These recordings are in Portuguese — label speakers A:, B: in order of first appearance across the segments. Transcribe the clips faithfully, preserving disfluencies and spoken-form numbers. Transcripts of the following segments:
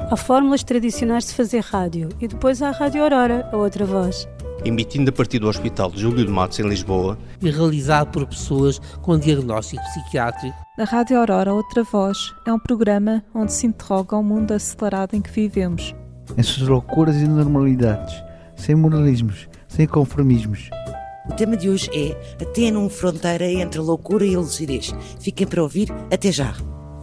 A: Há fórmulas tradicionais de fazer rádio e depois há a Rádio Aurora, a outra voz.
B: Emitindo a partir do Hospital Júlio de Matos, em Lisboa.
C: E realizado por pessoas com diagnóstico psiquiátrico.
D: A Rádio Aurora, outra voz, é um programa onde se interroga o mundo acelerado em que vivemos.
E: Em suas loucuras e normalidades, sem moralismos, sem conformismos.
F: O tema de hoje é a tênue fronteira entre a loucura e a lucidez. Fiquem para ouvir, até já.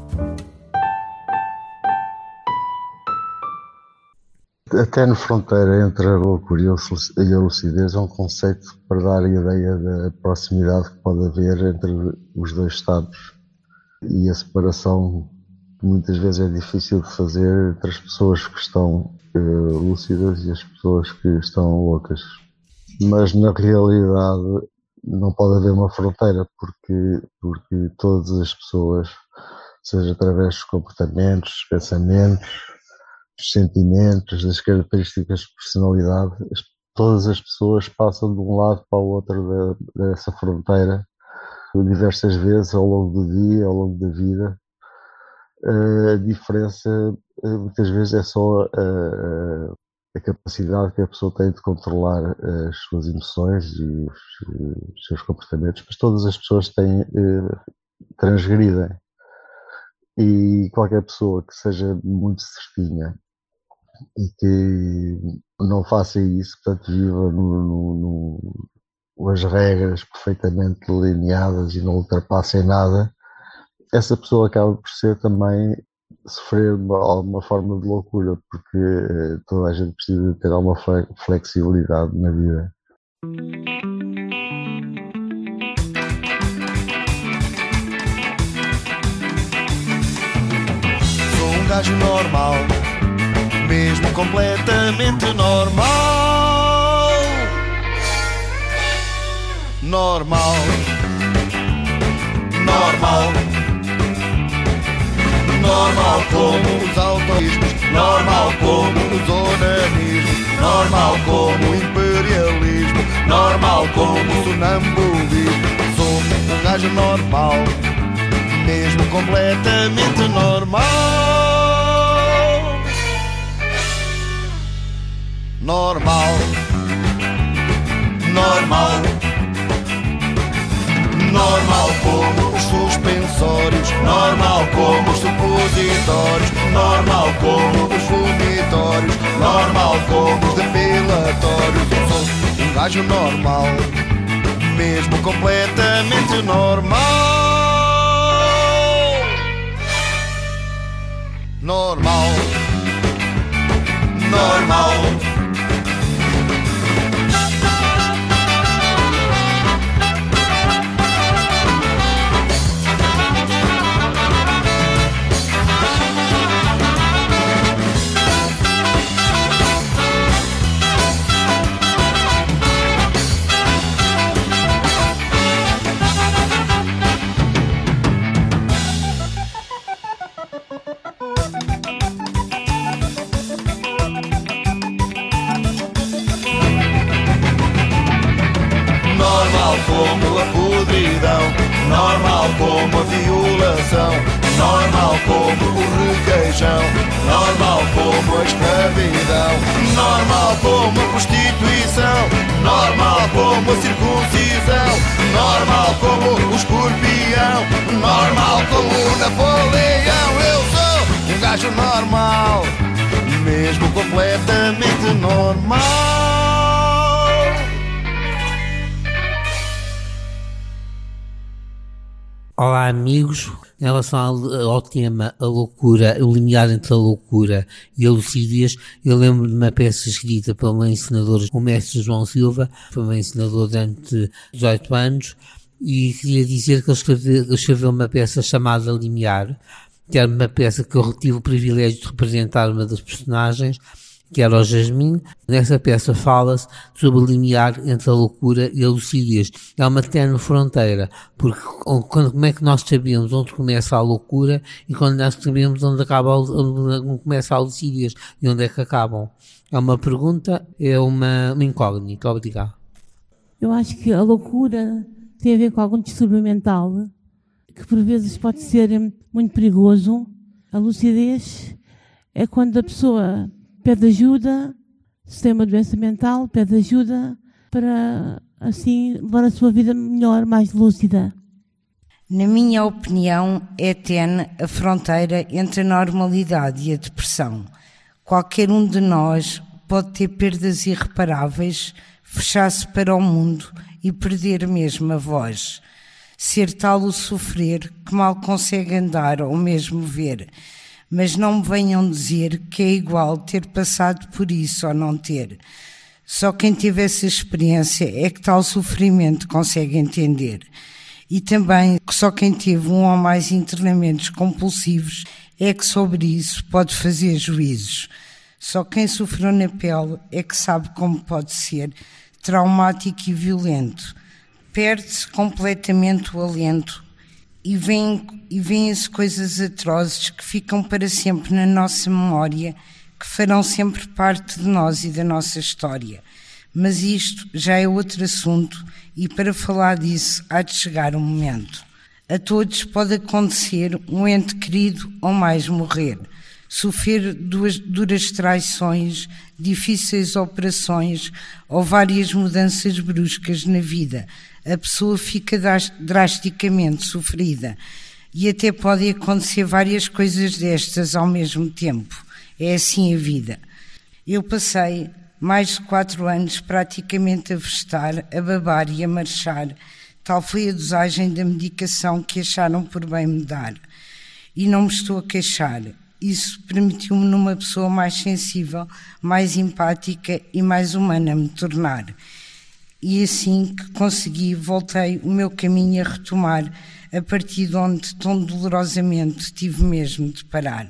G: A tênue fronteira entre a loucura e a lucidez é um conceito para dar a ideia da proximidade que pode haver entre os dois estados e a separação que muitas vezes é difícil de fazer entre as pessoas que estão uh, lúcidas e as pessoas que estão loucas. Mas na realidade não pode haver uma fronteira porque, porque todas as pessoas, seja através dos comportamentos, dos pensamentos, dos sentimentos, das características de personalidade, todas as pessoas passam de um lado para o outro dessa fronteira diversas vezes ao longo do dia, ao longo da vida. A diferença muitas vezes é só a, a capacidade que a pessoa tem de controlar as suas emoções e os, os seus comportamentos, mas todas as pessoas têm, transgridem. E qualquer pessoa que seja muito certinha e que não faça isso, portanto viva no, no, no, as regras perfeitamente delineadas e não ultrapassem nada, essa pessoa acaba por ser também sofrer uma, alguma forma de loucura, porque eh, toda a gente precisa ter alguma flexibilidade na vida.
H: Sou um gajo normal, mesmo completamente normal. Normal. Normal. Normal como os autorismos, normal como os onanismos, normal como o imperialismo, normal como o sonambulismo. Sou um gajo normal, mesmo completamente normal. Normal. Normal. Normal como os suspensórios, normal como os supositórios, normal como os vomitórios, normal como os depilatórios. Eu sou um gajo normal, mesmo completamente normal. Normal. Normal. Como a podridão, normal como a violação, normal como o requeijão, normal como a escravidão, normal como a prostituição, normal como a circuncisão, normal como o escorpião, normal como o Napoleão. Eu sou um gajo normal, mesmo completamente normal.
C: Olá amigos, em relação ao, ao tema a loucura, o limiar entre a loucura e a lucidez, eu lembro de uma peça escrita pelo meu ensinador, o mestre João Silva, foi meu ensinador durante dezoito anos, e queria dizer que ele escreveu, ele escreveu uma peça chamada Limiar, que era uma peça que eu tive o privilégio de representar uma das personagens, que era o Jasmine. Nessa peça fala-se sobre o limiar entre a loucura e a lucidez. É uma tênue fronteira, porque quando, como é que nós sabemos onde começa a loucura e quando nós sabemos onde, acaba, onde começa a lucidez e onde é que acabam? É uma pergunta, é uma, uma incógnita. Obrigado.
I: Eu acho que a loucura tem a ver com algum distúrbio mental, que por vezes pode ser muito perigoso. A lucidez é quando a pessoa pede ajuda, se tem uma doença mental, pede ajuda para, assim, levar a sua vida melhor, mais lúcida.
J: Na minha opinião, é tênue a fronteira entre a normalidade e a depressão. Qualquer um de nós pode ter perdas irreparáveis, fechar-se para o mundo e perder mesmo a voz. Ser tal o sofrer que mal consegue andar ou mesmo ver. Mas não me venham dizer que é igual ter passado por isso ou não ter. Só quem teve essa experiência é que tal sofrimento consegue entender. E também só quem teve um ou mais internamentos compulsivos é que sobre isso pode fazer juízos. Só quem sofreu na pele é que sabe como pode ser traumático e violento. Perde-se completamente o alento e vêm, e vêm-se coisas atrozes que ficam para sempre na nossa memória, que farão sempre parte de nós e da nossa história. Mas isto já é outro assunto e para falar disso há de chegar um momento. A todos pode acontecer um ente querido ou mais morrer, sofrer duas duras traições, difíceis operações ou várias mudanças bruscas na vida. A pessoa fica drasticamente sofrida e até pode acontecer várias coisas destas ao mesmo tempo. É assim a vida. Eu passei mais de quatro anos praticamente a vegetar, a babar e a marchar. Tal foi a dosagem da medicação que acharam por bem me dar. E não me estou a queixar. Isso permitiu-me numa pessoa mais sensível, mais empática e mais humana me tornar. E assim que consegui, voltei o meu caminho a retomar, a partir de onde tão dolorosamente tive mesmo de parar.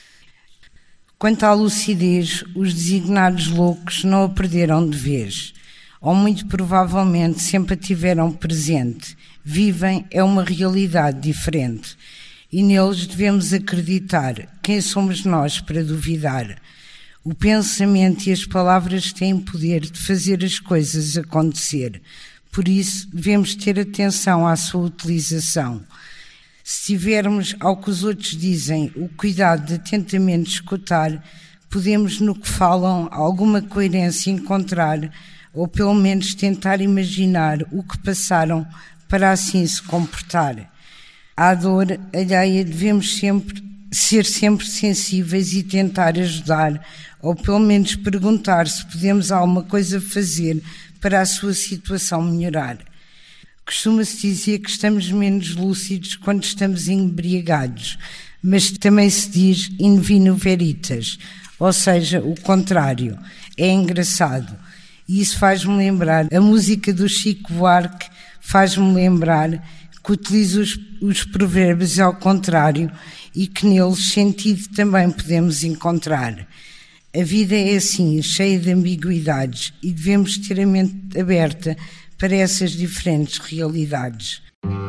J: Quanto à lucidez, os designados loucos não a perderam de vez, ou muito provavelmente sempre a tiveram presente. Vivem é uma realidade diferente, e neles devemos acreditar. Quem somos nós para duvidar? O pensamento e as palavras têm poder de fazer as coisas acontecer, por isso devemos ter atenção à sua utilização. Se tivermos ao que os outros dizem o cuidado de atentamente escutar, podemos no que falam alguma coerência encontrar, ou pelo menos tentar imaginar o que passaram para assim se comportar. À dor alheia devemos sempre ser sempre sensíveis e tentar ajudar, ou pelo menos perguntar se podemos alguma coisa fazer para a sua situação melhorar. Costuma-se dizer que estamos menos lúcidos quando estamos embriagados, mas também se diz in vino veritas, ou seja, o contrário. É engraçado. E isso faz-me lembrar, a música do Chico Buarque faz-me lembrar que utiliza os, os provérbios ao contrário e que neles sentido também podemos encontrar. A vida é assim, cheia de ambiguidades, e devemos ter a mente aberta para essas diferentes realidades.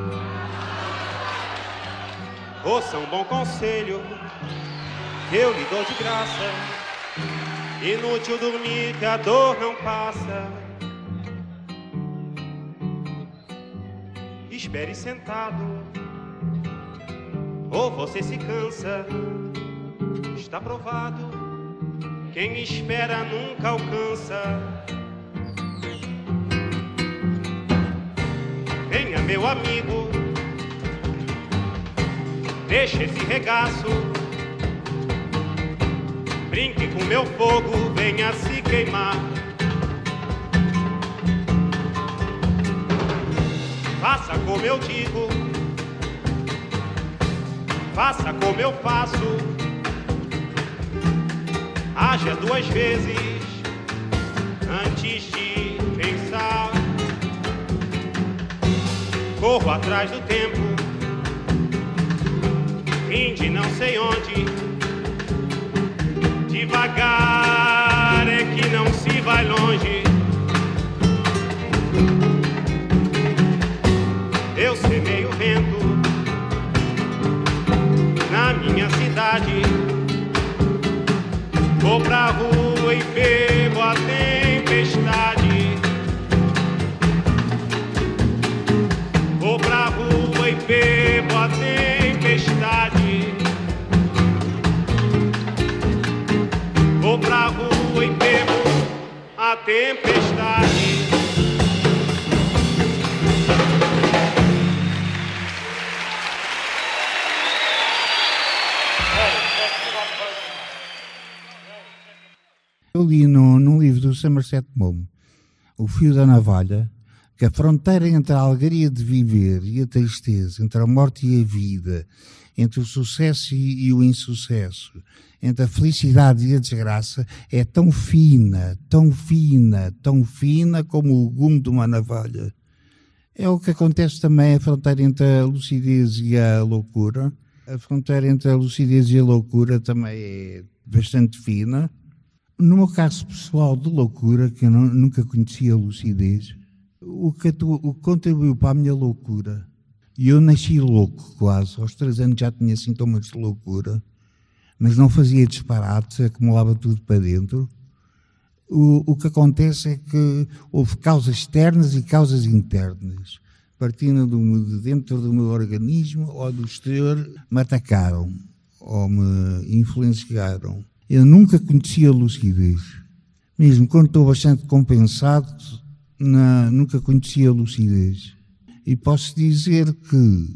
K: Ouça um bom conselho que eu lhe dou de graça. Inútil dormir que a dor não passa. Espere sentado, ou você se cansa. Está provado, quem espera nunca alcança. Venha, meu amigo, deixa esse regaço. Brinque com meu fogo, venha se queimar. Faça como eu digo, faça como eu faço. Haja duas vezes antes de pensar. Corro atrás do tempo, vim de não sei onde. Devagar é que não se vai longe. Eu semei o vento na minha cidade. Vou pra rua e bebo a tempestade. Vou pra rua e bebo a tempestade.
L: Eu li no, num livro do Somerset Maugham, O Fio da Navalha, que a fronteira entre a alegria de viver e a tristeza, entre a morte e a vida, entre o sucesso e, e o insucesso, entre a felicidade e a desgraça, é tão fina, tão fina, tão fina como o gume de uma navalha. É o que acontece também a fronteira entre a lucidez e a loucura. A fronteira entre a lucidez e a loucura também é bastante fina. No meu caso pessoal de loucura, que eu não, nunca conhecia a lucidez, o que, o que contribuiu para a minha loucura, e eu nasci louco quase, aos três anos já tinha sintomas de loucura, mas não fazia disparates, acumulava tudo para dentro. O, o que acontece é que houve causas externas e causas internas. Partindo do, de dentro do meu organismo ou do exterior, me atacaram ou me influenciaram. Eu nunca conhecia a lucidez. Mesmo quando estou bastante compensado, na, nunca conhecia a lucidez. E posso dizer que,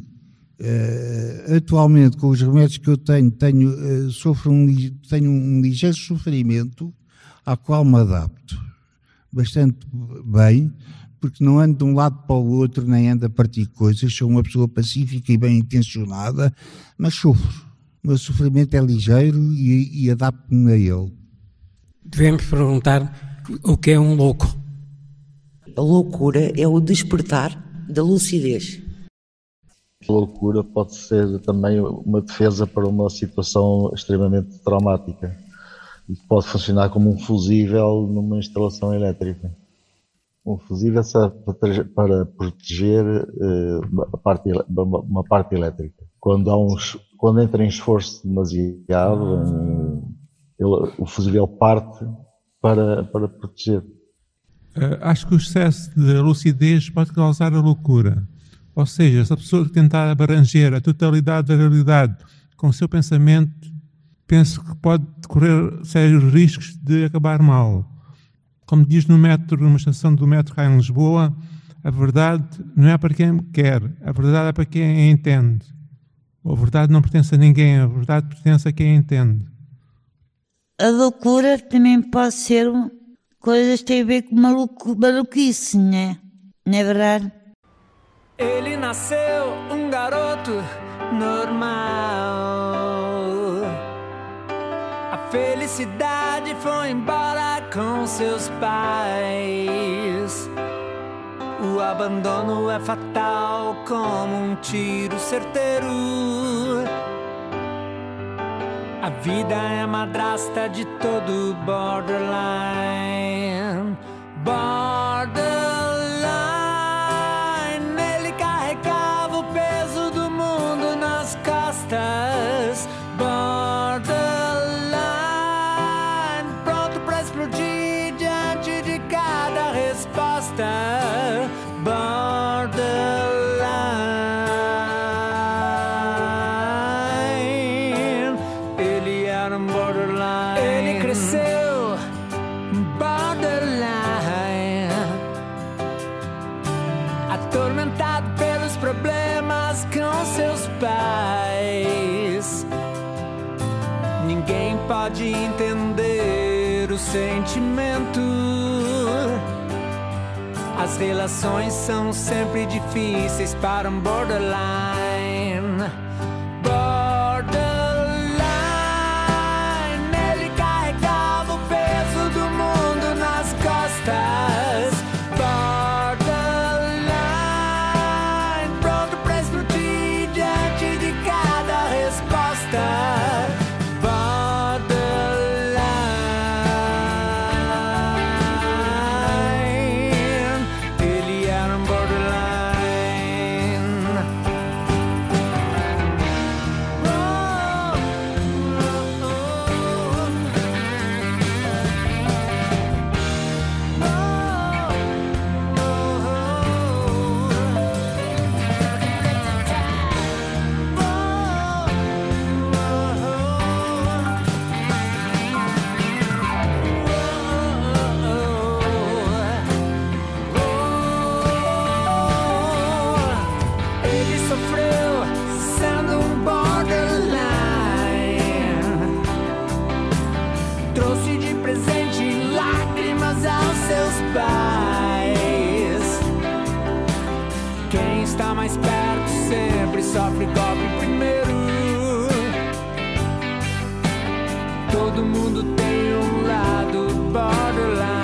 L: uh, atualmente, com os remédios que eu tenho, tenho, uh, sofro um, tenho um ligeiro sofrimento ao qual me adapto bastante bem, porque não ando de um lado para o outro, nem ando a partir coisas, sou uma pessoa pacífica e bem intencionada, mas sofro. O meu sofrimento é ligeiro e, e adapto-me a ele.
M: Devemos perguntar o que é um louco.
F: A loucura é o despertar da lucidez.
G: A loucura pode ser também uma defesa para uma situação extremamente traumática. E pode funcionar como um fusível numa instalação elétrica. Um fusível serve para proteger uh, a parte, uma parte elétrica. Quando, há uns, quando entra em esforço demasiado, um, ele, o fusível parte para, para proteger.
N: Uh, acho que o excesso de lucidez pode causar a loucura. Ou seja, se a pessoa tentar abranger a totalidade da realidade com o seu pensamento, penso que pode correr sérios riscos de acabar mal. Como diz no metro, numa estação do metro cá em Lisboa, a verdade não é para quem quer, a verdade é para quem a entende. A verdade não pertence a ninguém, a verdade pertence a quem a entende.
O: A loucura também pode ser coisas que têm a ver com maluco, maluquice, né? Não é verdade?
P: Ele nasceu um garoto normal. A felicidade foi embora com seus pais. O abandono é fatal como um tiro certeiro. A vida é madrasta de todo borderline. Borderline. Ele carregava o peso do mundo nas costas. Borderline. Pronto pra explodir diante de cada resposta. Borderline. Ele era um borderline. Ele cresceu borderline, atormentado pelos problemas com seus pais. Ninguém pode entender o sentimento. As relações são sempre difíceis para um borderline. Borderline. Ele carregava o peso do mundo nas costas. Borderline. Pronto pra explodir diante de cada resposta. mundo tem um lado borderline.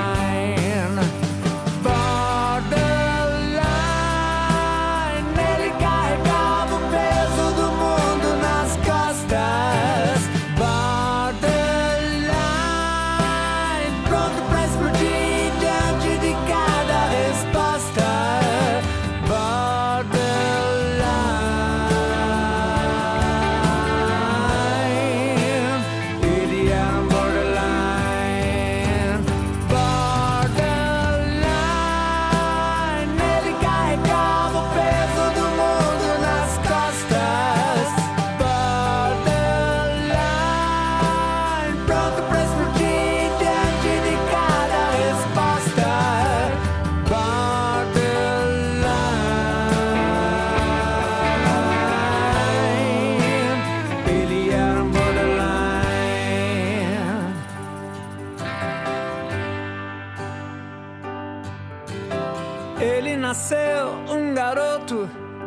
P: Ele nasceu um garoto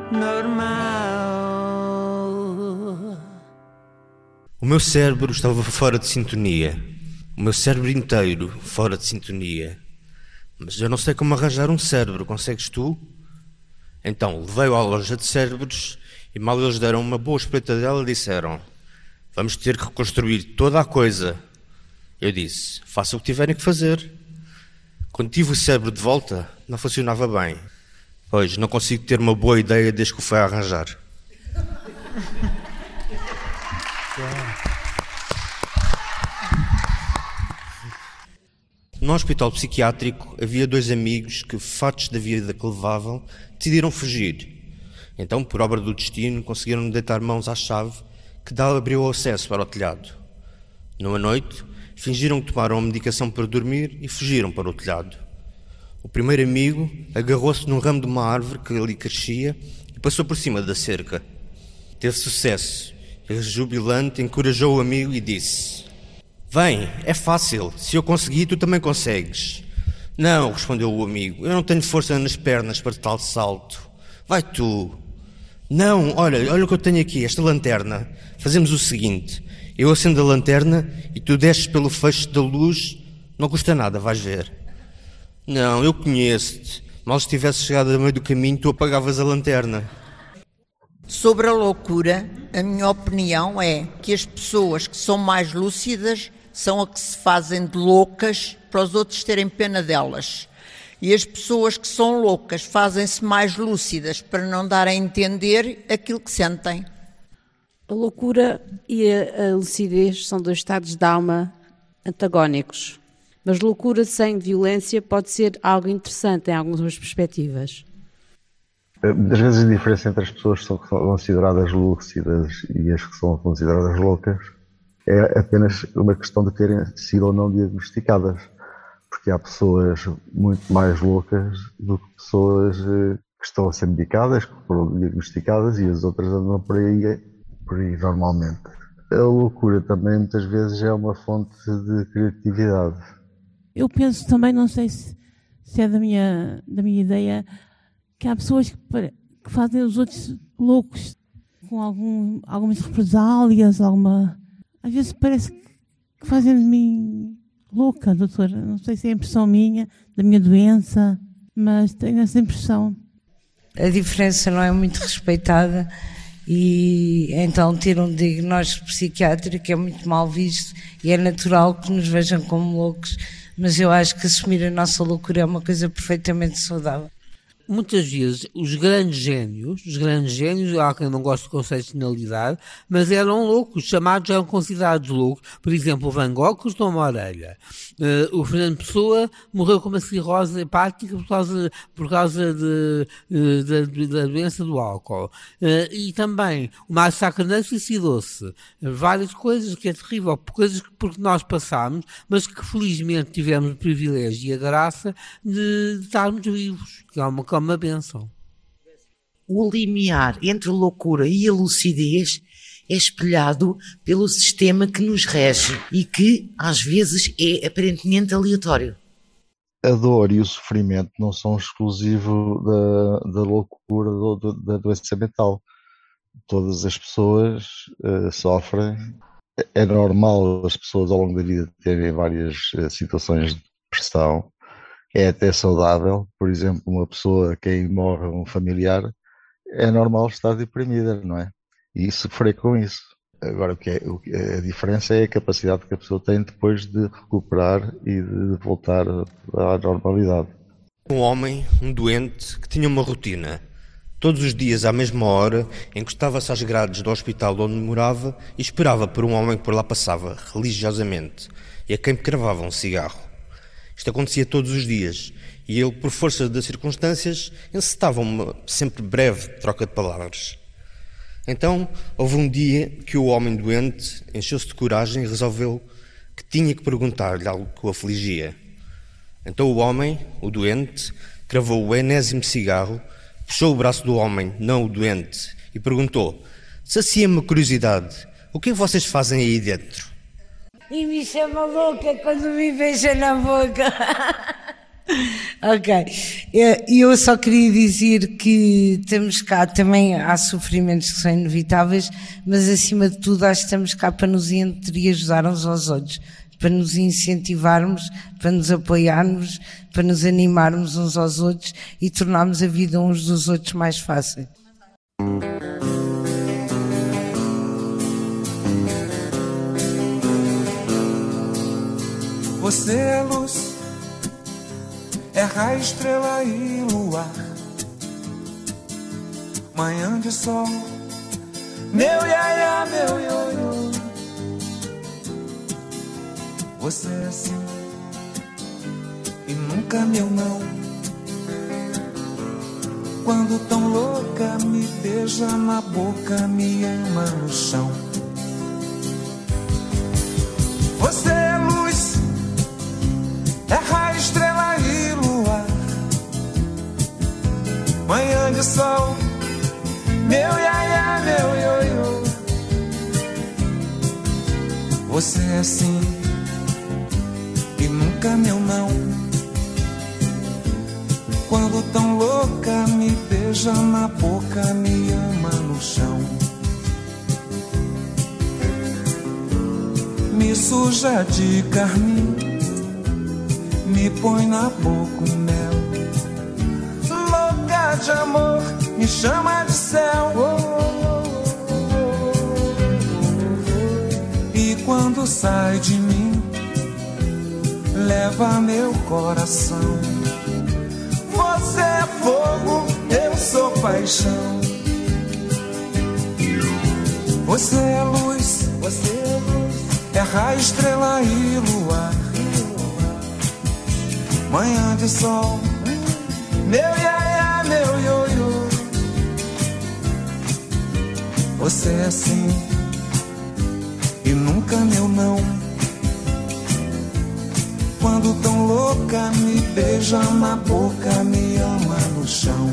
P: normal.
B: O meu cérebro estava fora de sintonia. O meu cérebro inteiro fora de sintonia. Mas eu não sei como arranjar um cérebro, consegues tu? Então levei-o à loja de cérebros e mal eles deram uma boa espreitadela disseram: vamos ter que reconstruir toda a coisa. Eu disse: faça o que tiverem que fazer. Quando tive o cérebro de volta, não funcionava bem. Pois, não consigo ter uma boa ideia desde que o foi a arranjar. No hospital psiquiátrico havia dois amigos que, fartos da vida que levavam, decidiram fugir. Então, por obra do destino, conseguiram deitar mãos à chave que dá abriu o acesso para o telhado. Numa noite, fingiram que tomaram a medicação para dormir e fugiram para o telhado. O primeiro amigo agarrou-se num ramo de uma árvore que ali crescia e passou por cima da cerca. Teve sucesso. Ele, jubilante, encorajou o amigo e disse: vem, é fácil, se eu conseguir, tu também consegues. Não, respondeu o amigo, eu não tenho força nas pernas para tal salto. Vai tu. Não, olha, olha o que eu tenho aqui, esta lanterna. Fazemos o seguinte: eu acendo a lanterna e tu desces pelo feixe da luz, não custa nada, vais ver. Não, eu conheço-te. Mal estivesse chegado a meio do caminho, tu apagavas a lanterna.
Q: Sobre a loucura, a minha opinião é que as pessoas que são mais lúcidas são as que se fazem de loucas para os outros terem pena delas. E as pessoas que são loucas fazem-se mais lúcidas para não dar a entender aquilo que sentem.
R: A loucura e a, a lucidez são dois estados de alma antagónicos. Mas loucura sem violência pode ser algo interessante em algumas perspectivas.
G: Muitas vezes a diferença entre as pessoas que são consideradas lúcidas e as que são consideradas loucas é apenas uma questão de terem sido ou não diagnosticadas. Porque há pessoas muito mais loucas do que pessoas que estão a ser medicadas, que foram diagnosticadas, e as outras andam por aí, por aí normalmente. A loucura também muitas vezes é uma fonte de criatividade.
I: Eu penso também, não sei se, se é da minha, da minha ideia, que há pessoas que, que fazem os outros loucos com algum, algumas represálias, alguma... Às vezes parece que fazem de mim louca, doutora. Não sei se é a impressão minha, da minha doença, mas tenho essa impressão.
J: A diferença não é muito respeitada e então ter um diagnóstico psiquiátrico é muito mal visto e é natural que nos vejam como loucos, mas eu acho que assumir a nossa loucura é uma coisa perfeitamente saudável.
C: Muitas vezes os grandes génios, os grandes génios, há quem não gosta do conceito de genialidade, mas eram loucos, chamados, eram considerados loucos. Por exemplo, o Van Gogh cortou uma orelha. Uh, o Fernando Pessoa morreu com uma cirrose hepática por causa, por causa de, uh, da, da doença do álcool. Uh, e também o Márcio Sá Carneiro suicidou-se. Uh, várias coisas que é terrível, coisas que porque nós passámos, mas que felizmente tivemos o privilégio e a graça de, de estarmos vivos, que é uma como uma bênção.
F: O limiar entre a loucura e a lucidez é espelhado pelo sistema que nos rege e que, às vezes, é aparentemente aleatório.
G: A dor e o sofrimento não são exclusivos da, da loucura ou da doença mental. Todas as pessoas uh, sofrem é normal as pessoas ao longo da vida terem várias situações de depressão. É até saudável, por exemplo, uma pessoa, quem morre um familiar, é normal estar deprimida, não é? E sofrer com isso. Agora, o que é, o que é, a diferença é a capacidade que a pessoa tem depois de recuperar e de voltar à normalidade.
B: Um homem, um doente, que tinha uma rotina. Todos os dias, à mesma hora, encostava-se às grades do hospital onde morava e esperava por um homem que por lá passava, religiosamente, e a quem cravava um cigarro. Isto acontecia todos os dias, e ele, por força das circunstâncias, encetava uma sempre breve troca de palavras. Então, houve um dia que o homem doente encheu-se de coragem e resolveu que tinha que perguntar-lhe algo que o afligia. Então o homem, o doente, cravou o enésimo cigarro, puxou o braço do homem, não o doente, e perguntou: sacia-me a curiosidade, o que é que vocês fazem aí dentro?
J: E me chama louca quando me beija na boca. Ok, eu só queria dizer que estamos cá, também há sofrimentos que são inevitáveis, mas acima de tudo acho que estamos cá para nos entreajudar uns aos outros, para nos incentivarmos, para nos apoiarmos, para nos animarmos uns aos outros e tornarmos a vida uns dos outros mais fácil.
P: Você é luz, é raio, estrela e luar, manhã de sol, meu iaia, meu ioiô. Você é assim e nunca meu não. Quando tão louca me beija na boca, me ama no chão. Você é luz, é raio, estrela e luar, manhã de sol, meu iaia, meu ioiô. Você é assim e nunca meu não. Quando tão louca me beija na boca, me ama no chão. Me suja de carmim, me põe na boca o mel. Louca de amor, me chama de céu. E quando sai de mim, leva meu coração. Você é fogo, eu sou paixão. Você é luz, você é luz, é raio, estrela e luar, manhã de sol, meu iaia, meu ioiô. Você é assim e nunca meu não. Quando tão louca me beija na boca, me ama no chão.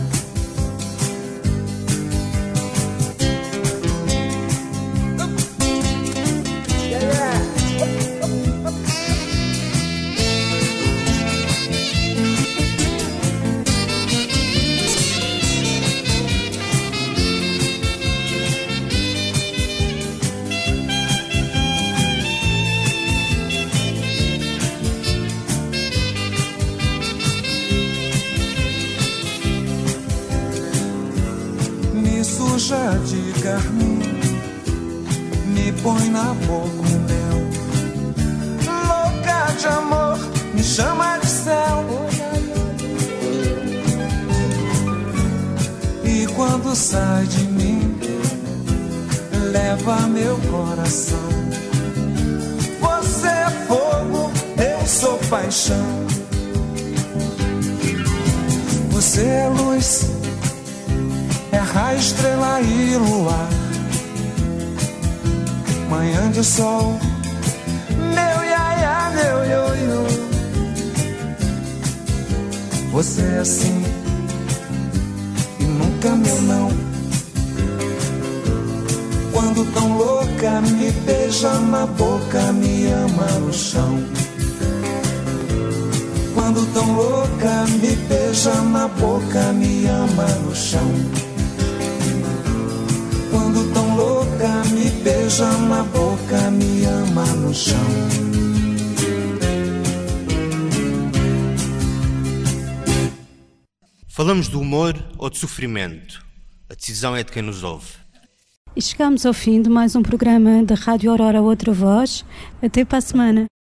P: De carmim, me põe na boca o mel. Louca de amor, me chama de céu. E quando sai de mim, leva meu coração. Você é fogo, eu sou paixão. Você é luz, é raio, estrela e luar, manhã de sol, meu iaia, meu ioiô. Você é assim e nunca meu não. Quando tão louca me beija na boca, me ama no chão. Quando tão louca me beija na boca, me ama no chão. Quando tão louca me beija na boca, me cama no chão.
B: Falamos do humor ou de sofrimento? A decisão é de quem nos ouve.
A: E chegamos ao fim de mais um programa da Rádio Aurora Outra Voz. Até para a semana.